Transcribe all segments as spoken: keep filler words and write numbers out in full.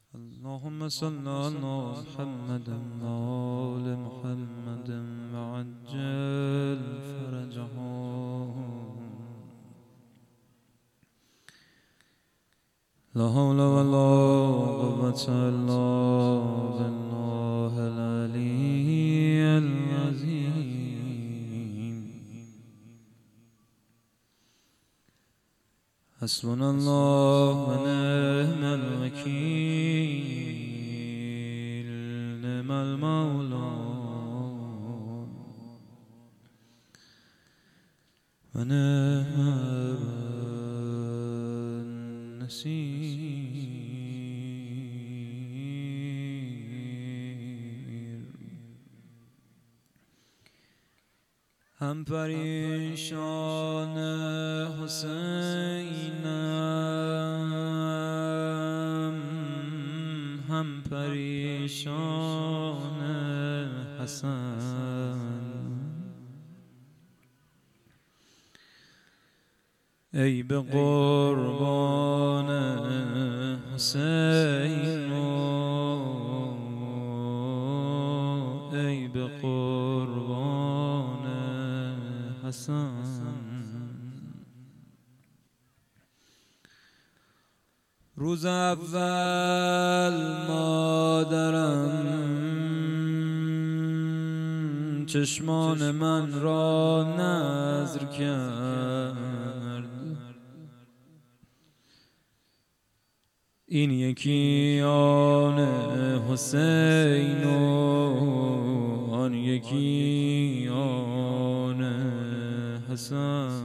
اللهم صل على محمد وآل محمد وعجل فرجهم. لا حول ولا قوة إلا بالله العلي العظيم. حسبنا الله ونعم الوكيل، نعم المولى ونعم النصير. هم پریشان حسینم، هم پریشان حسن. ای به قربان حسین، ای به قربان حسن. روز اول مادرم چشمان من را نذر کرد، این یکی آن حسین و آن یکی آن حسن.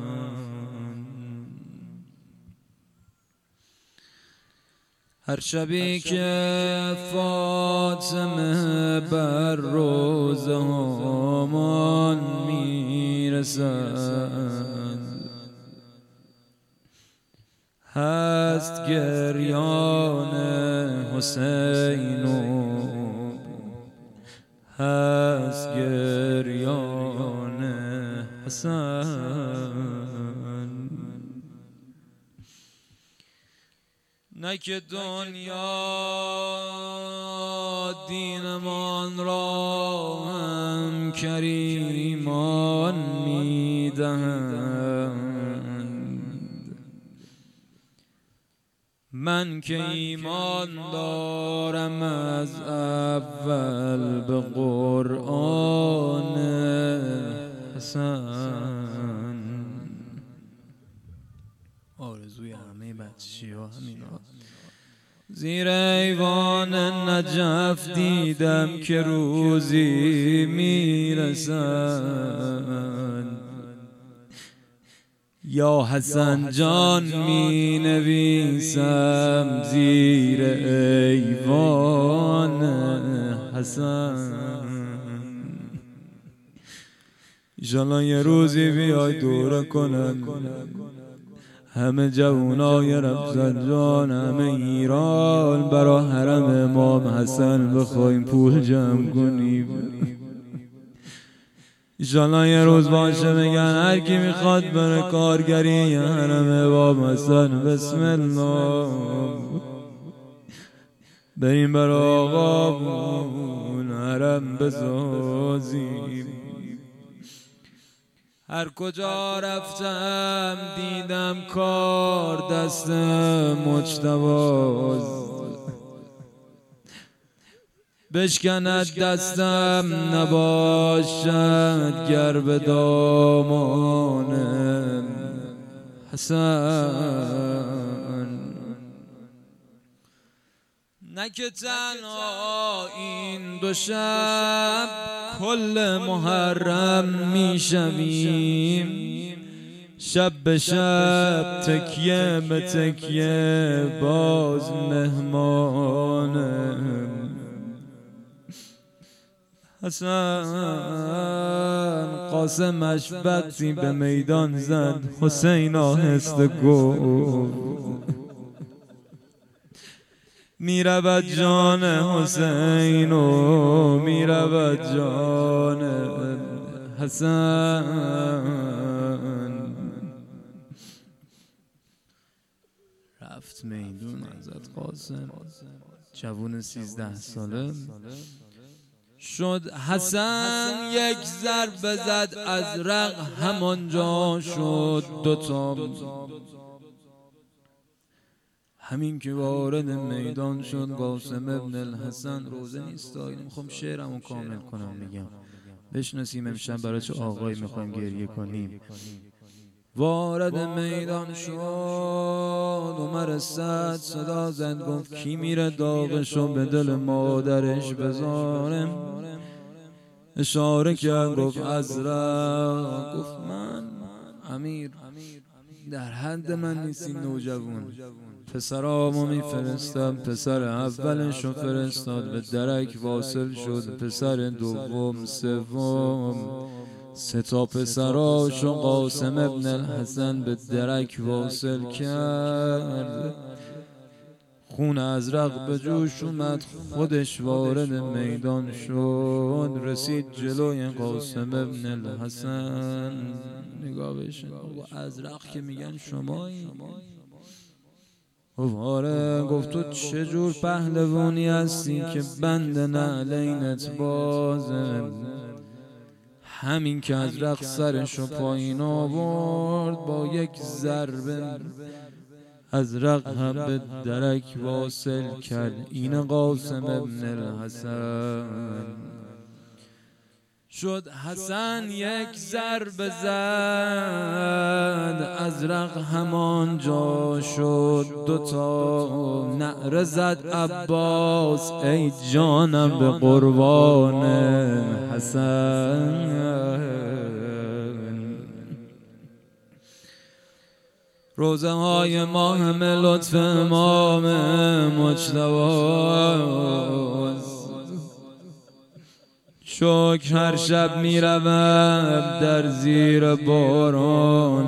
هر شبی که فاطمه بر روضه هامان میرسد، هست گریان حسین و هست گریان حسن. نه که دنیا دینمان را هم کریمان میدهند، من که ایمان دارم از اول به قرآن حسن. آرزوی همه بچه‌ها همینا. زیر ایوان نجف دیدم که روزی میرسند، یا حسن جان می نویسم زیر ایوان حسن. ایشالله یه روزی بیای دوره کنن همه جوانای رفسنجان، همه ایران برا حرم امام حسن بخوایم پول جمع کنیم. ایشالله یه روز باشه بگن هر کی میخواد بره کارگری حرم امام حسن بسم الله بریم برا آقامون حرم بسازیم. هر کجا رفتم دیدم کار دست مجتباست، بشکند دستم نباشد گر به دامان حسن. نه که تنها این دو شب کل محرم میشویم، شب به شب تکیه به تکیه باز مهمان حسن. قاسمش وقتی به میدان زد حسین آهسته گفت میرود جان حسین و میرود جان حسن. رفت میدون حضرت قاسم جوون سیزده ساله شد. حسن یک ضربه زد ازرق همانجا شد دوتا. همین که وارد میدان شد قاسم ابن الحسن، روزه نیست داییم میخوام شعرمو کامل کنم میگم بشناسیم امشب برای چه آقایی میخوایم گریه کنیم. وارد میدان شد عمر سعد صدا زد گفت کی میره داغشو به دل مادرش بذاره. اشاره کرد گفت ازرق. گفت من امیر در حد من نیست این نوجوان، پسرامو میفرستم. پسر اولشو فرستاد به درک واصل شد، پسر دوم سوم سه تا پسراشو قاسم ابن الحسن به درک واصل کرد. خون ازرق به جوش اومد، خودش وارد میدان شد. رسید جلوی قاسم ابن الحسن، نگاه بشن ازرق که میگن شمایی؟ آره. گفت تو چجور پهلوانی هستی که بند نعلینت بازه؟ همین که ازرق سرشو پایین آورد با یک ضربه ازرق هم به درک واصل کرد. این قاسم ابن الحسن شد. حسن یک ضربه زد ازرق همانجا شد دوتا. نعره زد عباس ای جانم به قربان حسن. روزه های ماه همه لطف امام مجتبی شکر هر شب میروم در زیر باران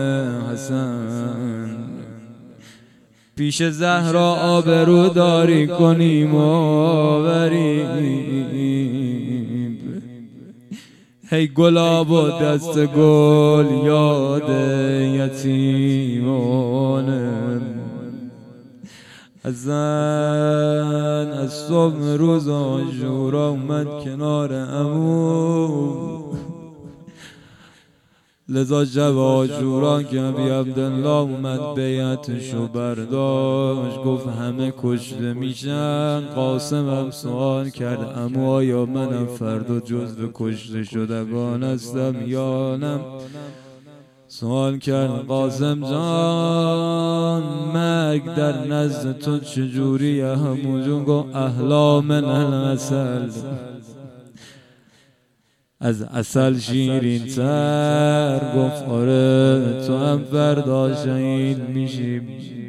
حسن. پیش زهرا آبرو داری کنیم آوریم. هی گلاب و دست گل یاد یتیمانم. حسن از صبح روز عاشورا اومد کنار عمو، لذا شب عاشورا که ابی عبدالله اومد بیعتشو برداشت. گفت همه کشته میشن. قاسم هم سوال کرد عمو آیا منم فردا جزو کشته شدگان هستم یا نه؟ سوال کرد قاسم جان مرگ در نزد تو چجوریه؟ همونجون گفت احلا من العسل، از عسل شیرین تر. گفت آره تو هم فردا شهید میشی.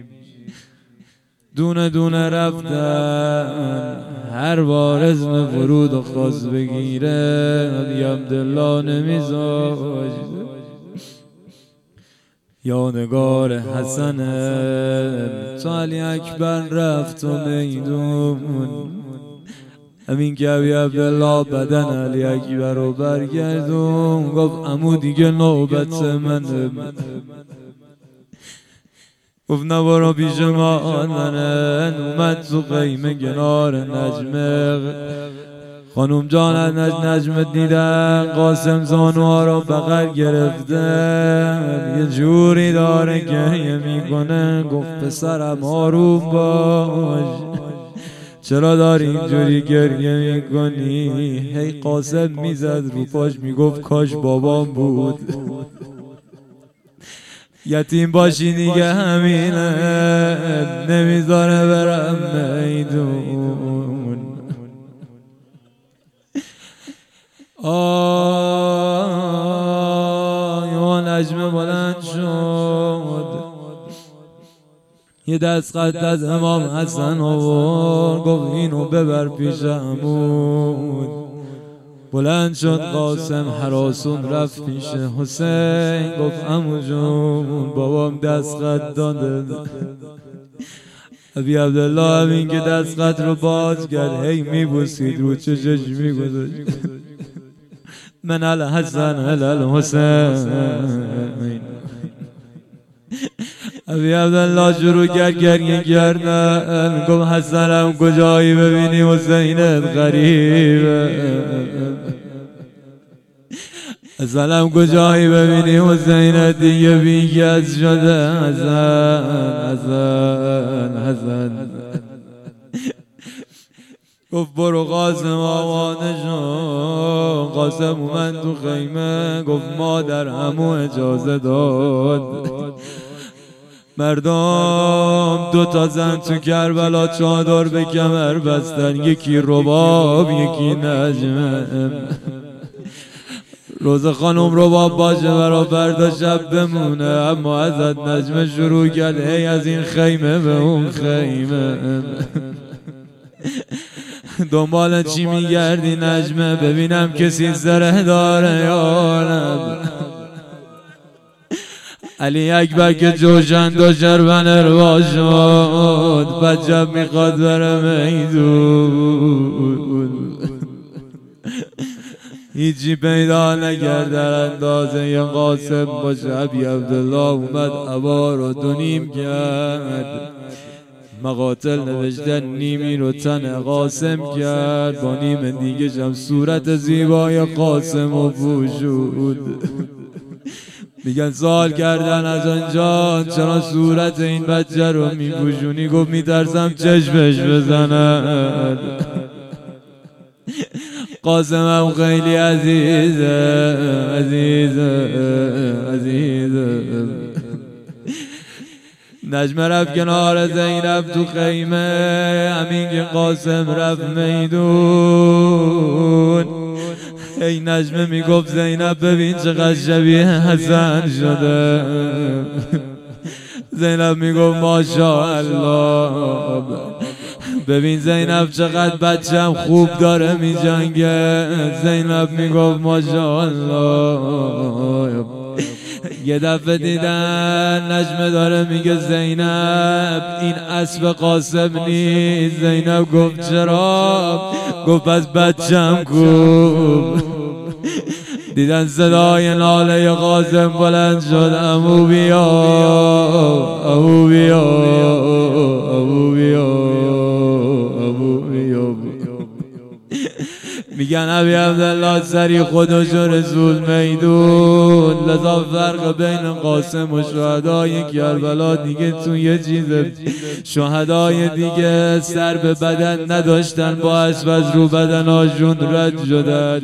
دونه دونه رفتن، هر بار اسم ورود و خواست بگیره ابی عبدالله نمیذاشت. یادگار حسن تو علی اکبر رفت و میدون. همین که ابی عبدالله بدن علی اکبر رو برگردون. گفت عمو دیگه نوبت منه. گفت نبارا پیش ما منن. اومد تو قیمه کنار نجمه. خانوم جان از نج نجمت دیدن قاسم زانوها را بغل گرفته یه جوری داره گریه میکنه. گفت پسرم آروم باش، چرا داری اینجوری گریه میکنی؟ هی قاسم میزد رو پاش میگفت کاش بابام بود. یتیم باشی دیگه همینه، نمیذاره برم میدون. آه یا نجمه بلند شد، یه دست خط از امام حسن آورد. گفت اینو ببر پیش عمود. بلند شد قاسم هراسون رفت پیش حسین. گفت عمو جون بابام دست خط داده. ابی عبدالله همین که دست خط رو باز کرد هی میبوسید رو چشش میگذاشت من الحسن الحسین. ابی عبدالله شروع کرد گریه کردن، گفت حسنم کجایی ببینی حسینت غریبه، حسنم کجایی ببینی حسینت دیگه بیکس شده، حسن حسن حسن. گفت برو قاسم آماده شو. قاسم اومد تو خیمه، گفت مادر همو اجازه داد. مردم دو تا زن تو کربلا چادر به کمر بستن، یکی رباب یکی نجمه. روز خانم رباب باشه برا فردا شب بمونه، اما ازت نجمه شروع کرد ای از این خیمه به اون خیمه. دنبال چی میگردی نجمه، ببینم کسی زره داره یا نه. علی اکبر که جوشن و شربن اروا شد، بجب میخواد بره میدون. هیچی پیدا نکرد در اندازه ی قاسم باشه. ابی عبدالله اومد عبا رو دو نیم کرد، مقاتل نوشتن نیمی رو تن قاسم کرد، با نیم دیگه شم صورت زیبای قاسم و پوشود. میگن سوال کردن از آنجا چرا صورت این بچه رو میپوشونی؟ گفت میترسم چشمش بزنن. قاسمم خیلی عزیزه عزیزه عزیزه. نجمه رفت کنار زینب تو خیمه، همین که قاسم رفت میدون. ای نجمه میگفت زینب ببین چقدر شبیه حسن شده. زینب میگفت ماشاءالله. ببین زینب چقدر بچم خوب داره میجنگه. زینب میگفت ماشاءالله. یه دفعه دیدن نجمه داره میگه زینب این اسب قاسم نیست. زینب گفت چرا؟ گفت پس بچم کو. دیدن صدای ناله قاسم بلند شد، امو بیا امو بیا امو بیا امو بیا. میگن ابی عبدالله سری خودشو رسول میدون. لذا فرق بین قاسم و شهدای کربلا دیگه تو یه چیز، شهدای دیگه سر به بدن نداشتن، با اسب از رو بدناشون رد شدن،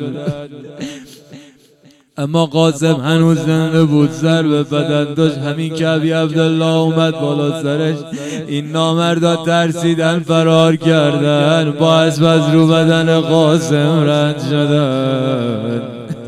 اما قاسم هنوز زنده بود، سر به بدن داشت. همین که ابی عبدالله اومد بالا سرش، این نامردا ترسیدن فرار کردن، با اسب از رو بدن قاسم رد شدن.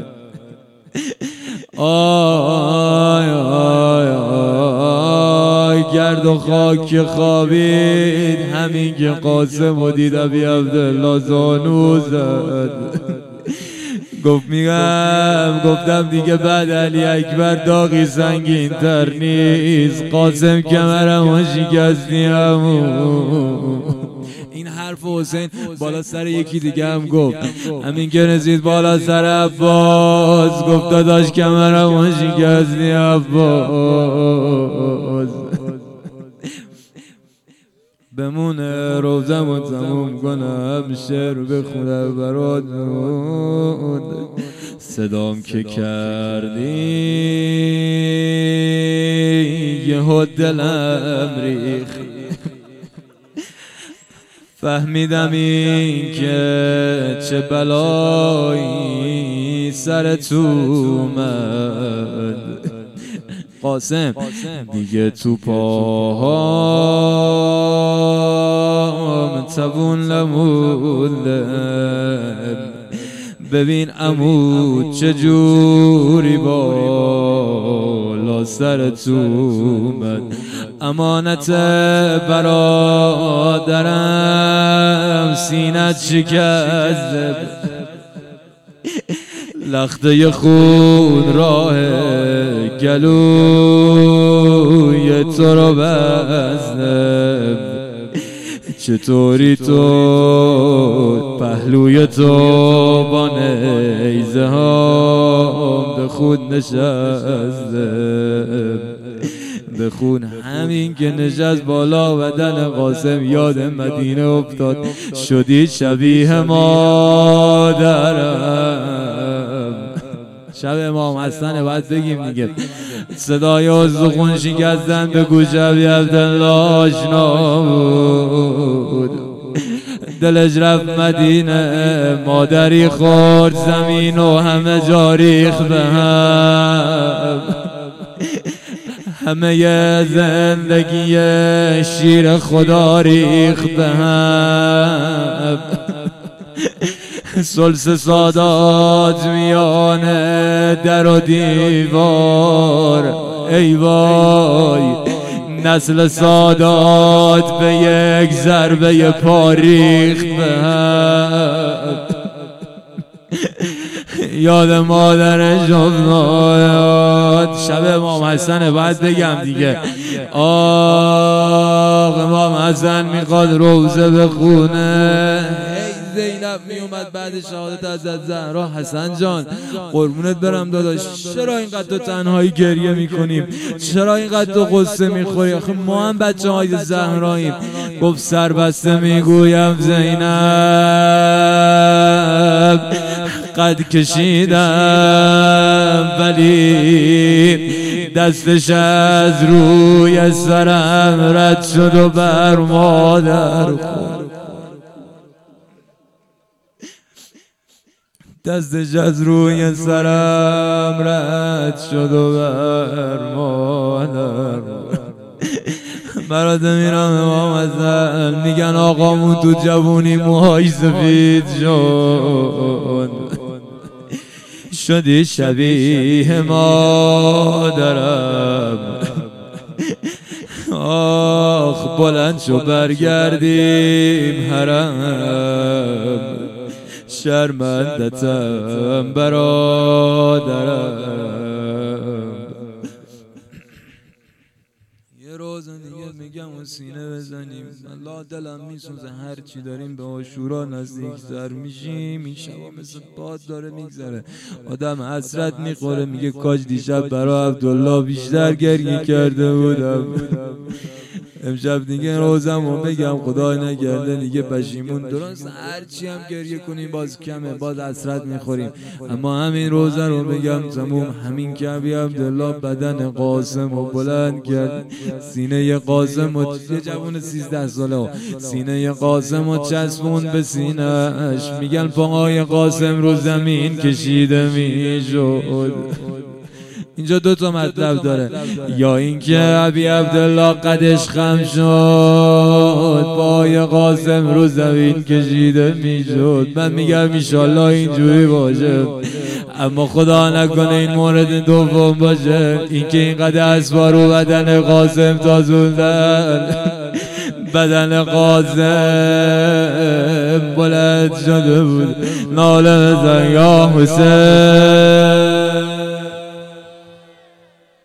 آی آی آی گرد و خاک خوابید، همین که قاسم و دید ابی عبدالله زانو زد. گفت میگم گفتم دیگه بعد علی اکبر داغی سنگین تر نیست. قاسم کمرم و شکستیم. این حرف حسین بالا سر یکی دیگه هم گفت، همین که رسید بالا سر عباس گفت داداش کمرم و شکستیم عباس. بمونه روزم و تموم کنم، شعر بخونم براتون. صدام که کردی یه دلم ریخ، فهمیدم این که چه بلایی سر تو اومد. قاسم دیگه تو پاهام توون نمونده، ببین عمو چجوری بالا سر تو اومد. امانت برادرم سینت شکست، لخته خون راه گلوی تو رو بزنه. چطوری تو پهلوی تو با نیزه ها به خود نشسته، بخون. همین که نشست بالا بدن قاسم یاد مدینه افتاد، شدی شبیه مادرم. شب امام حسن باید بگیم دیگه. صدای استخون شکستن به گوش ابی عبدالله آشنا بود. دلش رفت مدینه، مادری خورد زمین و همه جا ریخت به هم. همه زندگی شیر خدا ریخت به هم. سلس سادات میانه در و دیوار، ای وای نسل سادات به یک ضربه پا ریخت به هم. یاد مادرش افتاد. شب امام حسن باید بگم دیگه. آق امام حسن میخواد روزه بخونه. زینب می اومد بعد شهادت حضرت زهرا، حسن جان قربونت برم داداش، چرا اینقدر تو تنهایی گریه میکنیم؟ چرا اینقدر تو قصه میخوری؟ آخه ما هم بچه های زهراییم. گفت سربسته میگویم زینب قد کشیدم ولی دستش از روی سرم رد شد و بر مادر خورد. دستش از روی سرم رد شد و بر مادر. برات میرم امام حسن میگن آقامون تو جوونی موهای سفید شد، شدی شبیه مادرم. آخ بلند شو برگردیم حرم، شرمندتم برادرم. یه روز دیگه میگم و سینه بزنیم، الله دلم میسوزه هر چی داریم به عاشورا نزدیکتر میشیم. این شبا مثل باد داره میگذره، آدم حسرت میخوره، میگه کاش دیشب برای عبدالله بیشتر گریه کرده بودم. امشب دیگه روزم و بگم خدا نگرده دیگه پشیمون. درست هرچی هم گریه کنیم باز کمه، باز حسرت میخوریم، اما همین روزه رو بگم تموم. همین که ابی عبدالله بدن قاسم و بلند کرد، سینه قاسم و یه جوون سیزده ساله سینه قاسم و چسبون به سینه‌اش. میگن پاهای قاسم رو زمین کشیده میشد. اینجا دو تا مطلب داره، یا اینکه ابی عبدالله قدش خم شد، پای قاسم رو زمین کشیده میشد. من میگم انشالله اینجوری باشه، اما خدا نکنه این مورد دوم باشه، اینکه اینقدر اسبا رو بدن قاسم تازوندن. بدن قاسم بلند شده بود، ناله بزن یا حسین.